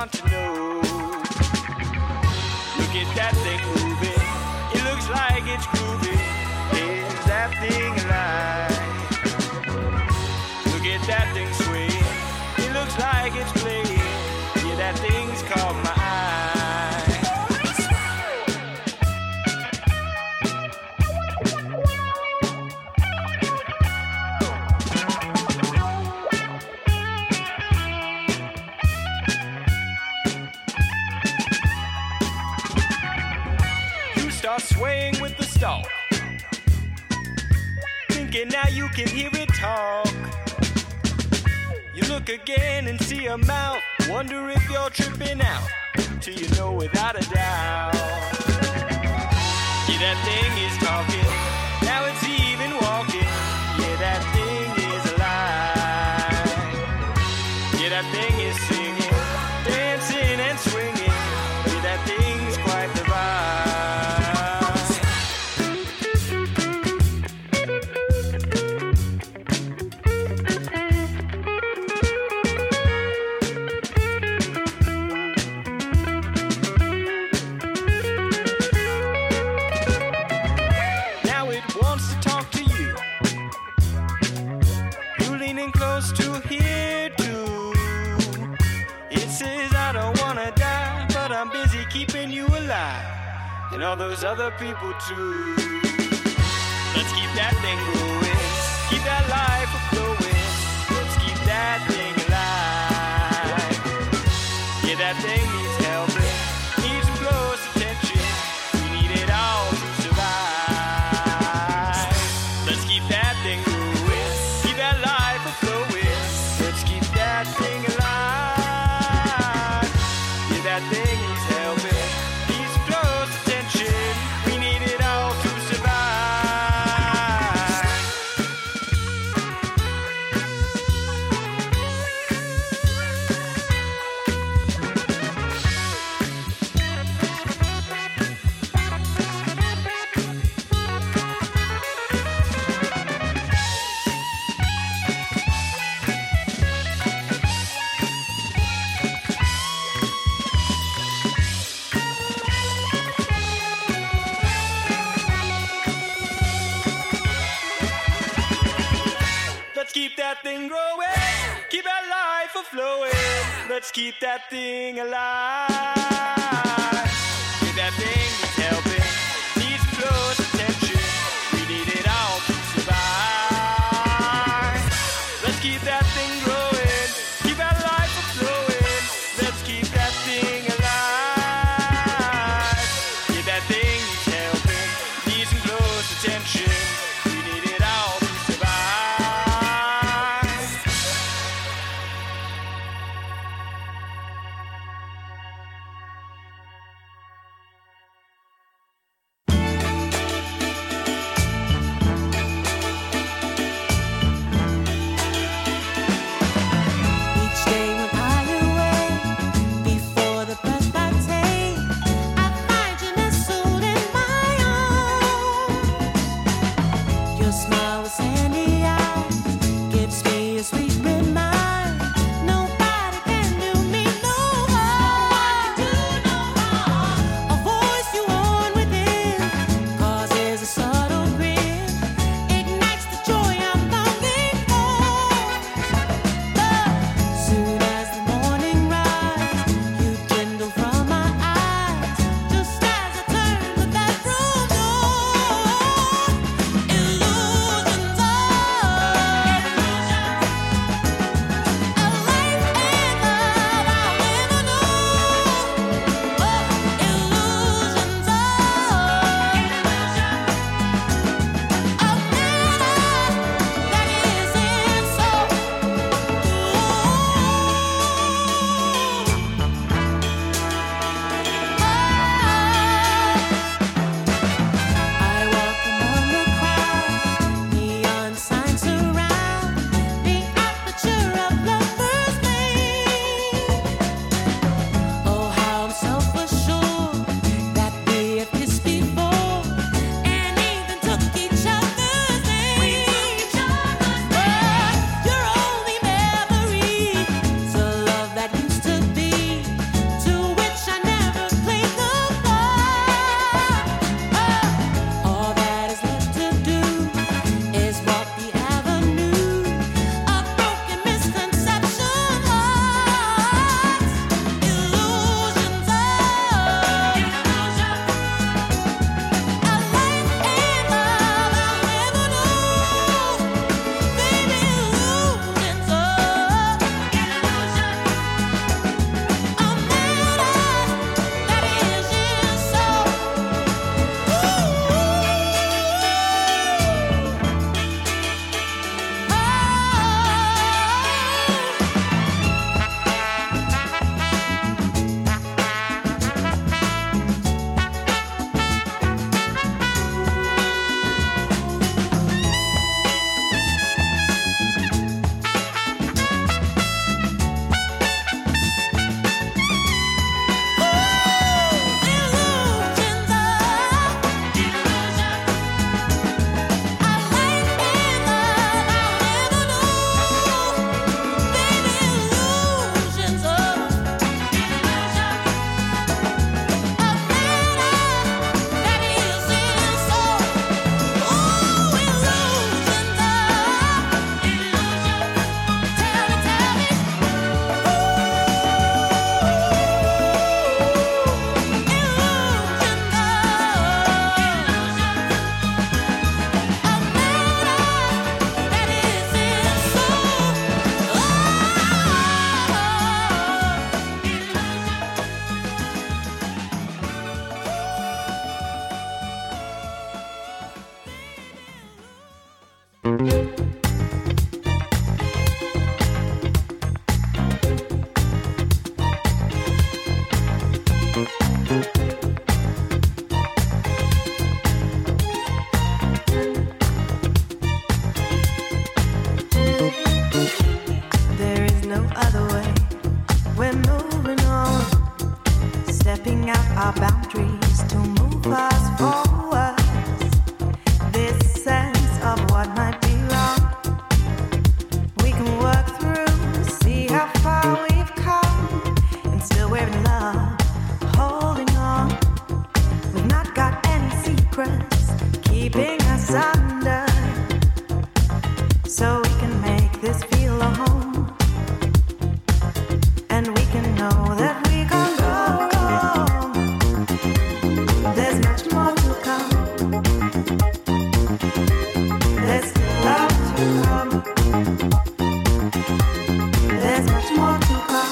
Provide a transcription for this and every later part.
want to know. Look at that thing moving. It looks like it's grooving. Is that thing alive? Look at that thing swaying. It looks like it's playing. Yeah, that thing's caught my eye. Swaying with the stalk, thinking now you can hear it talk. You look again and see a mouth, wonder if you're tripping out, till you know without a doubt. Yeah, that thing is talking, now it's even walking. Yeah, that thing is alive. Yeah, that thing is singing, dancing and swinging. Yeah, that thing's quite the vibe. And all those other people too. Let's keep that thing going, keep that life flowing. Let's keep that thing alive. Yeah, that thing needs helping, needs some close attention. We need it all to survive. Let's keep that thing going, keep that life flowing. Let's keep that thing alive. Yeah, that thing needs helping. That thing growing, keep that life flowing. Let's keep that thing alive. Keep that thing needs helping, needs close attention. We need it all to survive. Let's keep that thing growing, keep that life flowing. Let's keep that thing alive. Yeah, that thing needs helping, needs some close attention. We need it all to survive. this feel a home, and we can know that we can go. There's much more to come. There's still love to come. There's much more to come.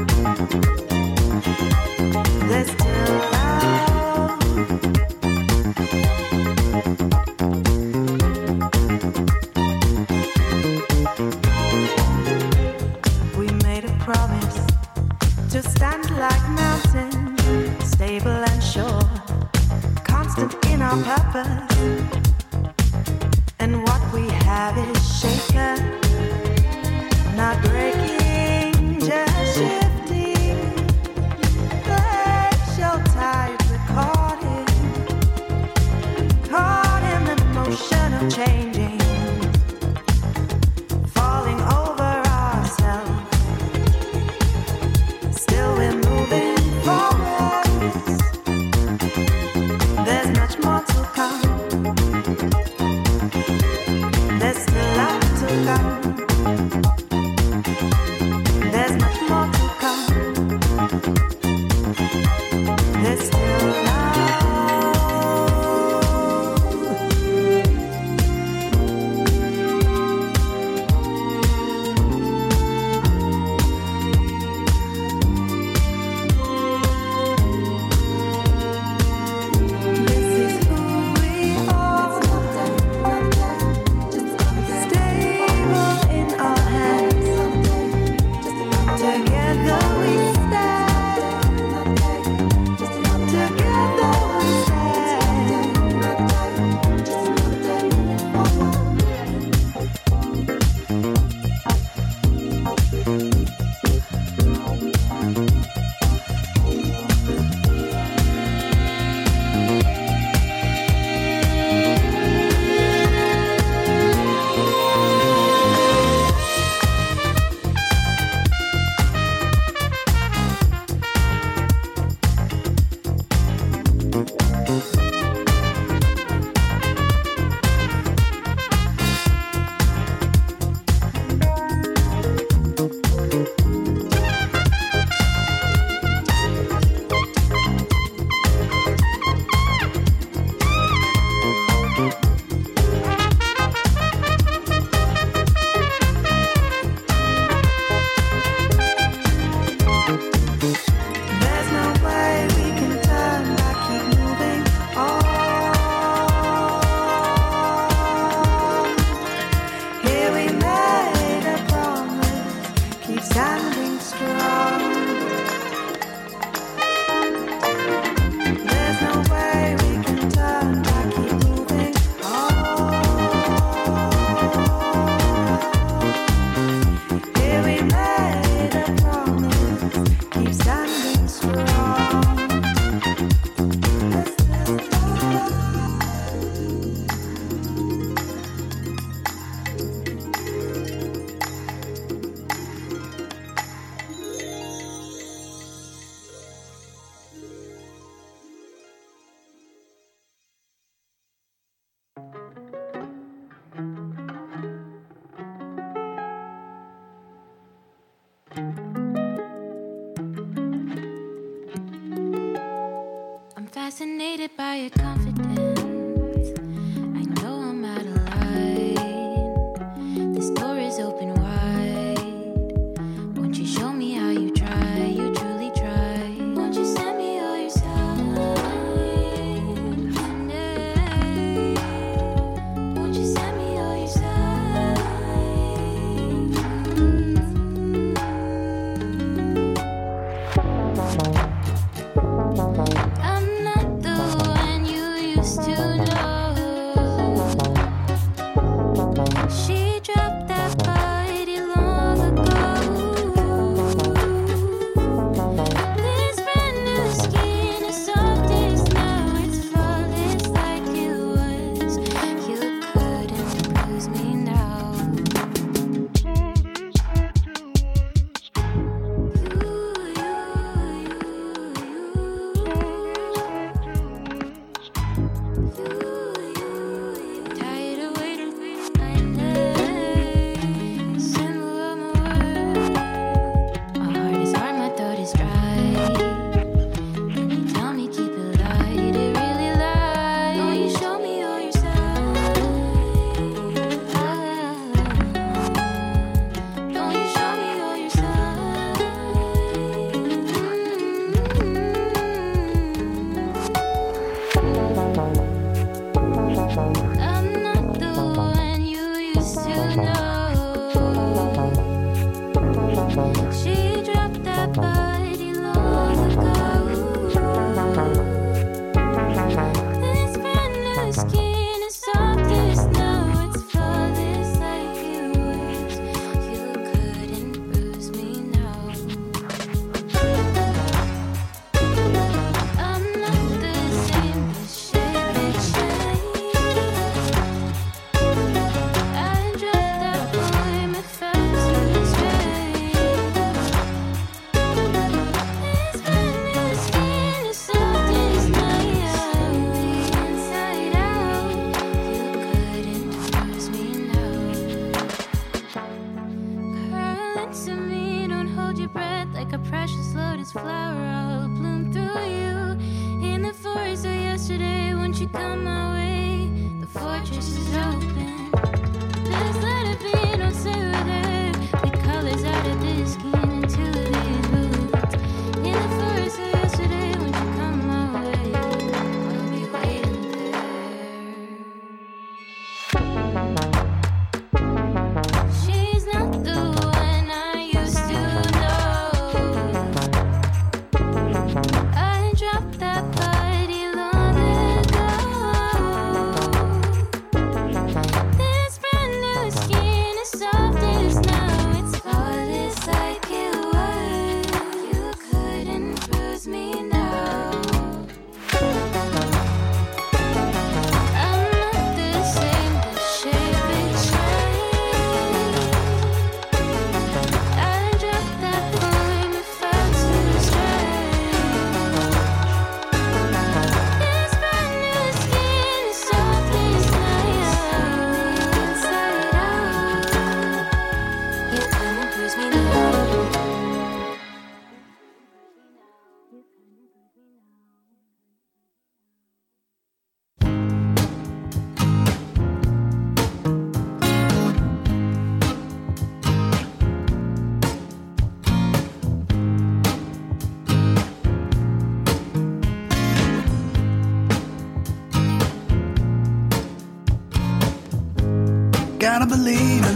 There's still love. We made a promise to stand like mountains, stable and sure, constant in our purpose. And what we have is shaken, not breaking, just shifting. Glacial tide recording, caught in the motion of changing, falling over ourselves. Still we're moving forwards. There's much more to come.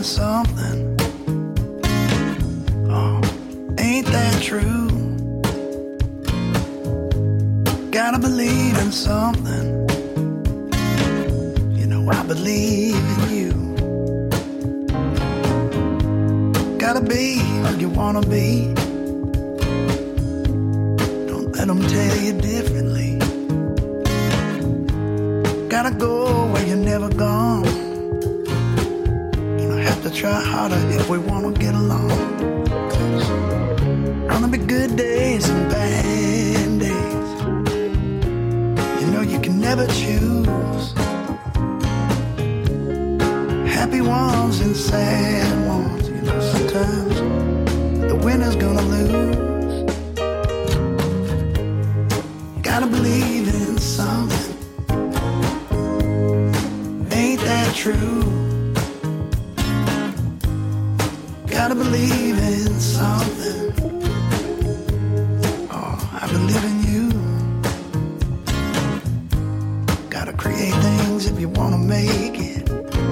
in something. Oh, ain't that true? Gotta believe in something. You know I believe in you. Gotta be who you wanna be. Don't let them tell you differently. Gotta go where you're never gone. You know, have to try harder if we wanna get along. 'Cause gonna be good days and bad days. You know you can never choose. Happy ones and sad ones. You know sometimes the winner's gonna lose. Gotta believe in something. Ain't that true? Gotta believe in something. Oh, I believe in you. Gotta create things if you wanna make it.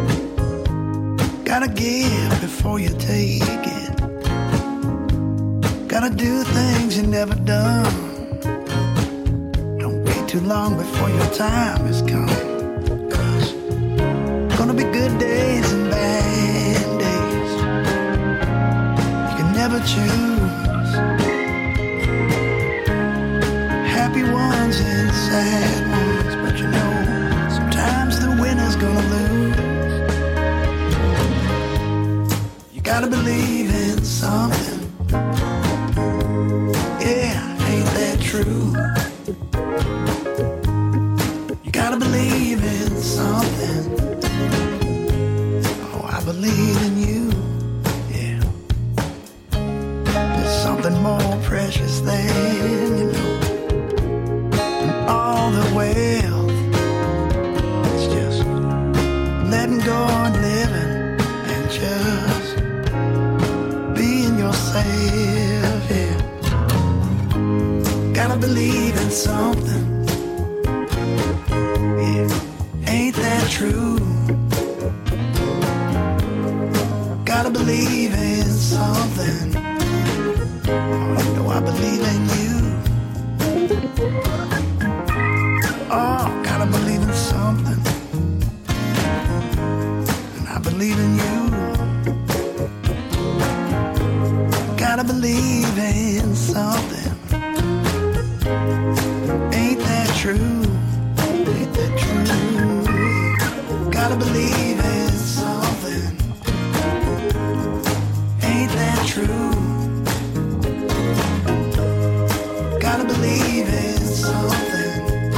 Gotta give before you take it. Gotta do things you never done. Don't wait too long before your time is come. 'Cause gonna be good days and bad days. You can never choose. Happy ones and sad ones. But you know, sometimes the winner's gonna lose. You gotta believe in something. Yeah, ain't that true? You gotta believe in something. Oh, I believe in you. Yeah. There's something more precious than, you know, than all the wealth. It's just letting go and living and just being yourself. Yeah. Gotta believe in something. Yeah, ain't that true? Gotta believe in something. Oh, you know I believe in you. Oh, gotta believe in something. And I believe in you. Gotta believe in something. Ain't that true? Ain't that true? Gotta believe in something. Ain't that true? Gotta believe in something.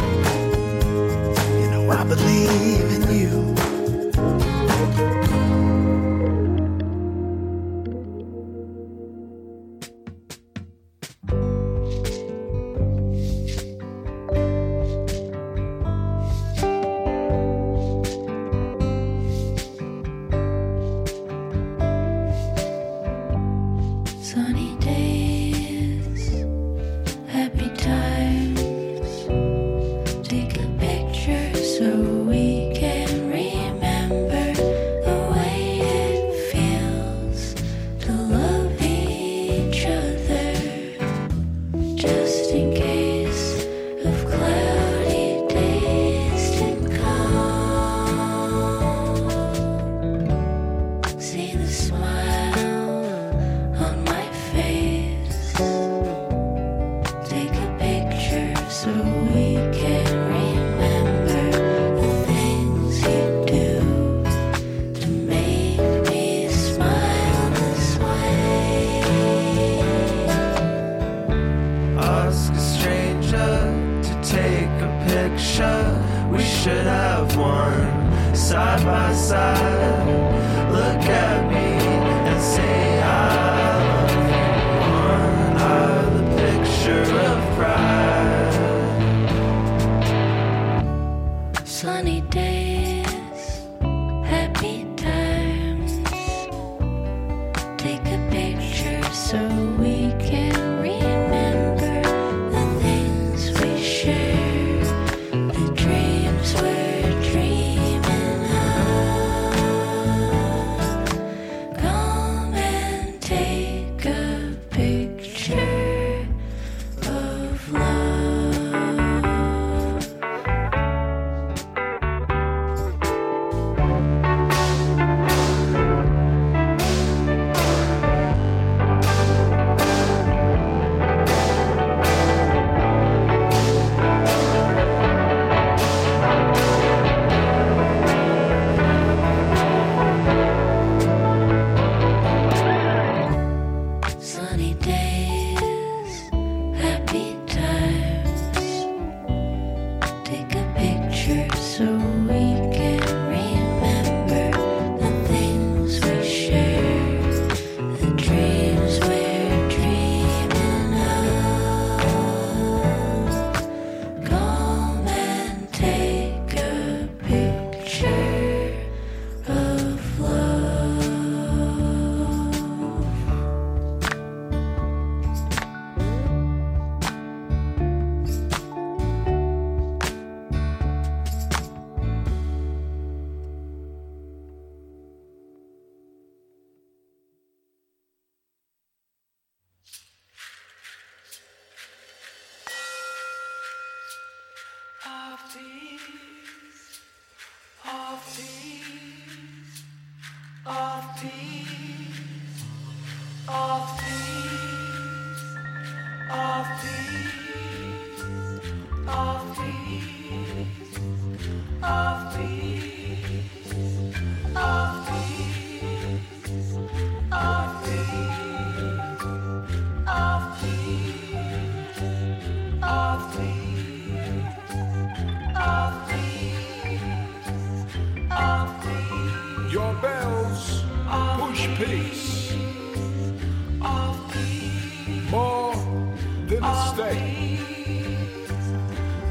You know I believe in you. Sunny days, happy times. Take a picture so we can remember the way it feels to love each other. Just in case of cloudy days to come. See the smile on my face. Take a picture so we can remember the things you do to make me smile this way. Ask a stranger to take a picture. We should have one side by side. Look at me and say I love you. One are the picture of pride. Sunny days, happy times. Take a picture so we can remember the things we share, the dreams we're dreaming of.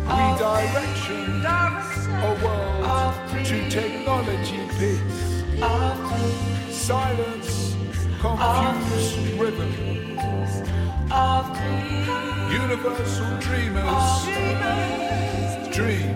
Redirection, a world to technology peace. Silence, confused rhythm. Universal dreamers dream.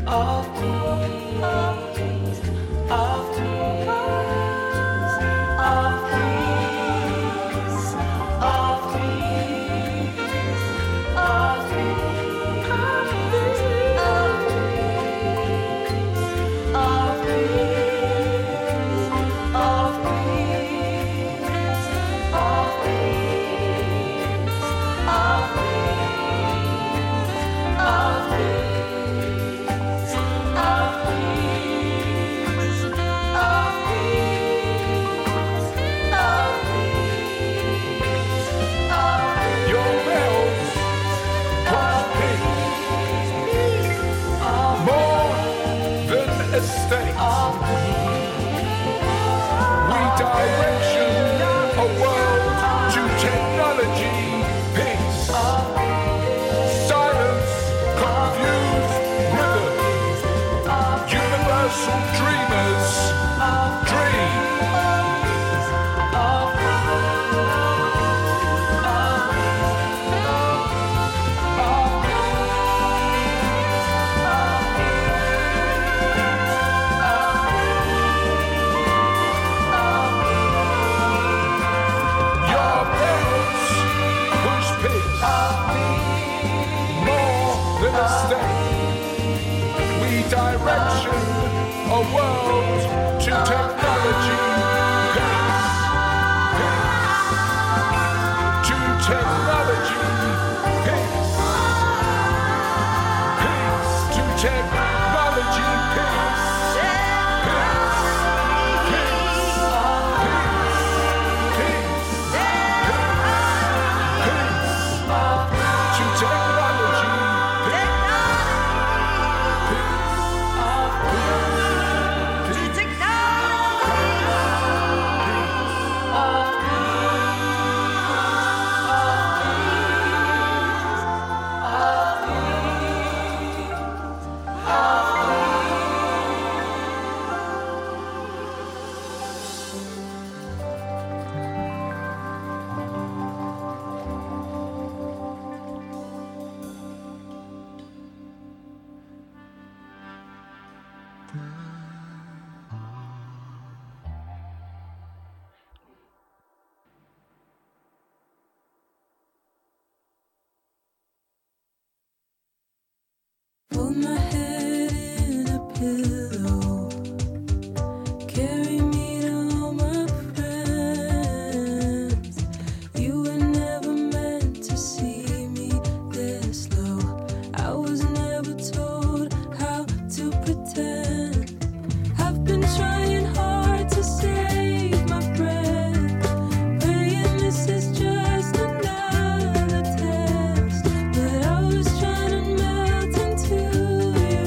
Hold my head in a pillow, carry me to all my friends. You were never meant to see me this low. I was never told how to pretend. I've been trying hard to save my breath, praying this is just another test. But I was trying to melt into you.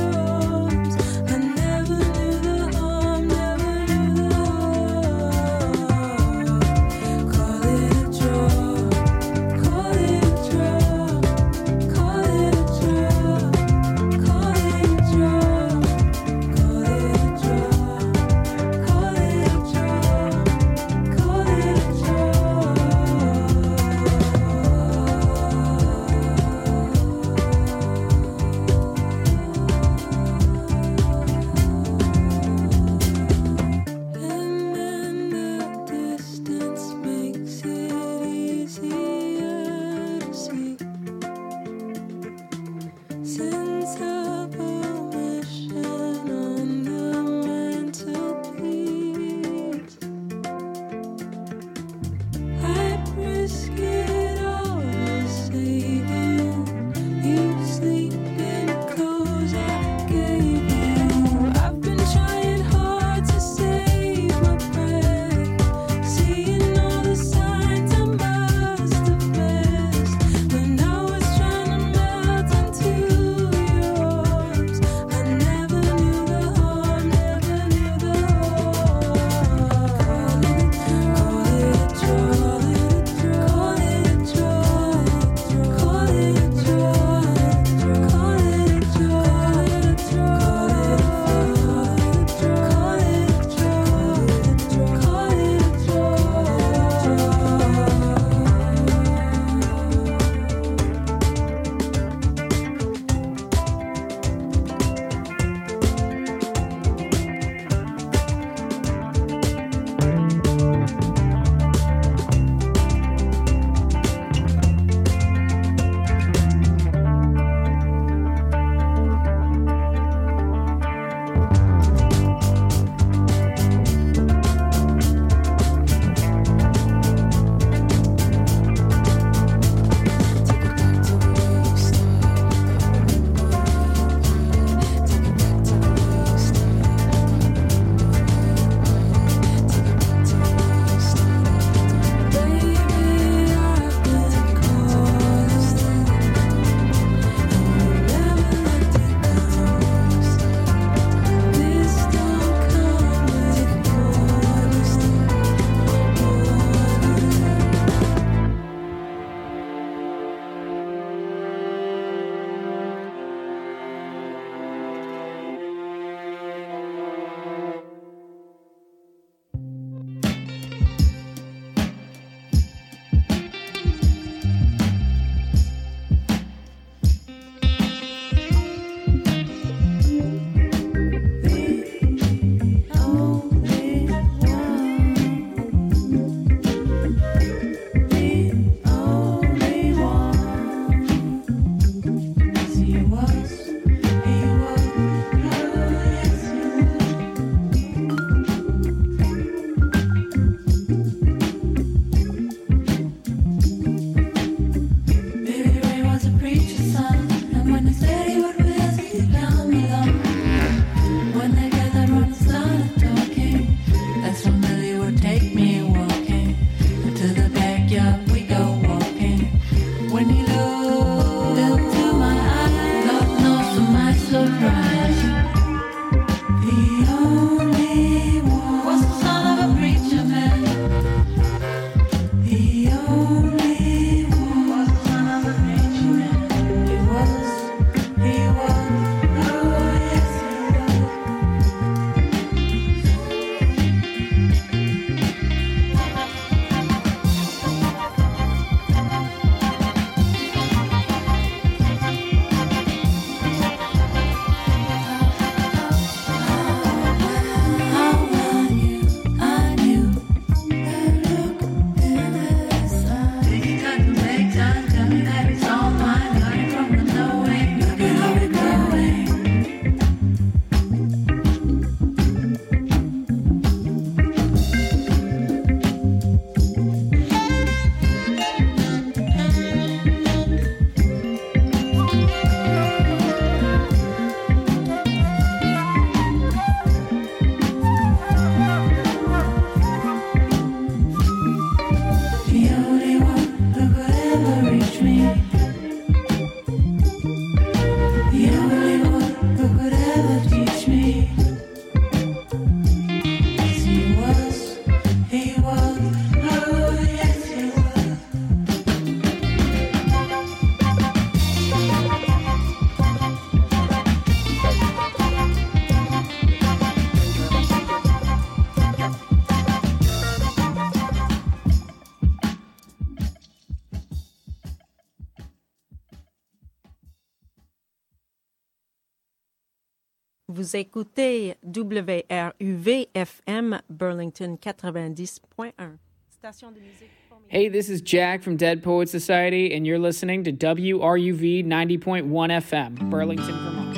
Vous écoutez WRUV-FM Burlington 90.1. Station de musique. Hey, this is Jack from Dead Poets Society, and you're listening to WRUV 90.1 FM, Burlington, Vermont.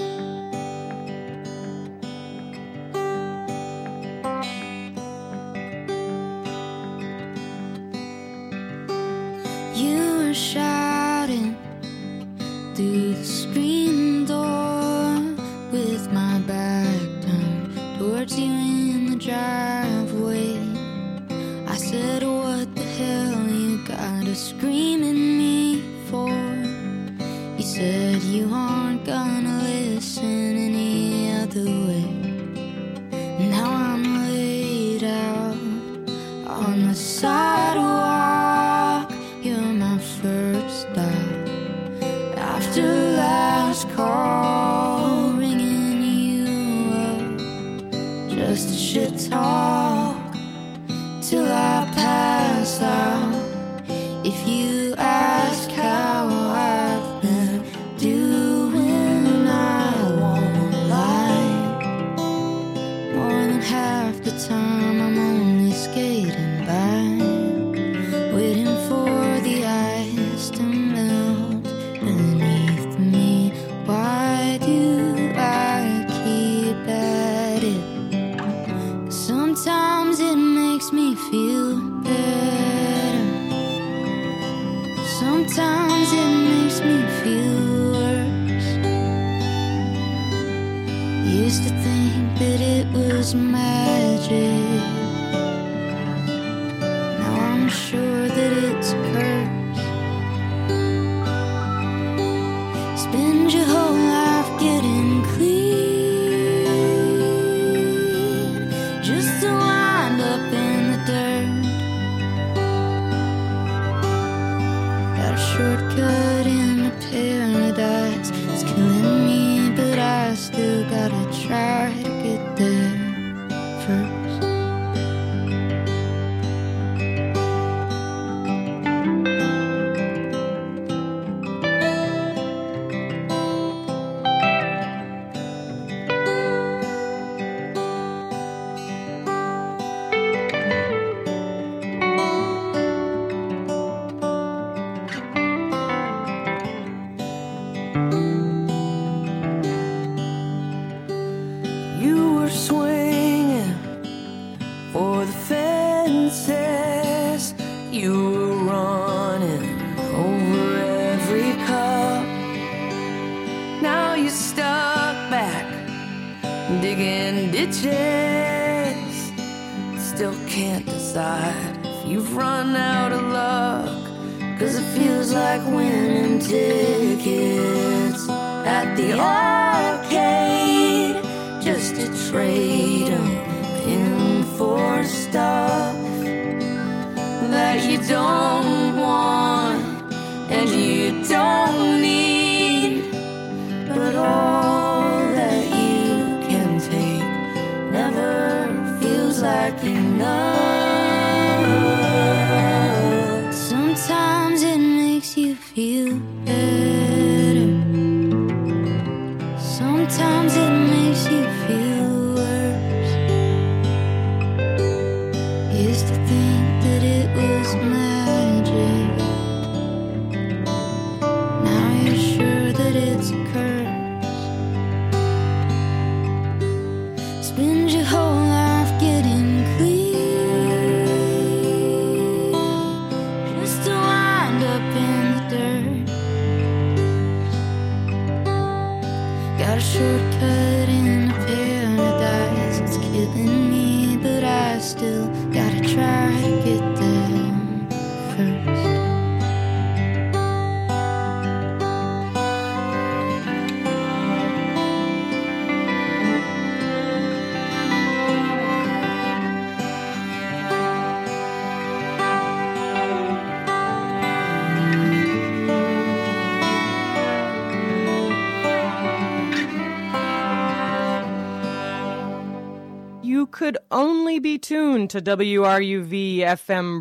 You were shouting through the screen door with my back turned towards you in the driveway. I said, what the hell you gotta scream at me for? You said you aren't gonna listen any other way. Now I'm laid out on the sidewalk. You're my first stop after last call, ringing you up just to shit talk till I pass out. If you ask how I've been doing, I won't lie. More than half the time I'm only skating by, waiting for the ice to melt beneath me. Why do I keep at it? 'Cause sometimes it makes me feel better. Sometimes it makes me feel worse. Used to think that it was magic. Now I'm sure that it's a curse. Spend your whole life getting clean just to wind up in the dirt. Got a shortcut into paradise. It's killing me, but I still gotta try to get there first. You were swinging for the fences. You were running over every cup. Now you're stuck back digging ditches. Still can't decide if you've run out of luck. 'Cause it feels like winning tickets at the arcade, just to trade 'em in for stuff that you don't want and you don't need. But all that you can take never feels like enough. Sometimes it makes you feel better. Sometimes it makes you feel worse. Used to think that it was magic. Now you're sure that it's a curse. Spend your whole life getting clean just to wind up in the dirt. Got a shortcut into paradise. It's killing me, but I still gotta try to get there first. You could only be tuned to WRUV FM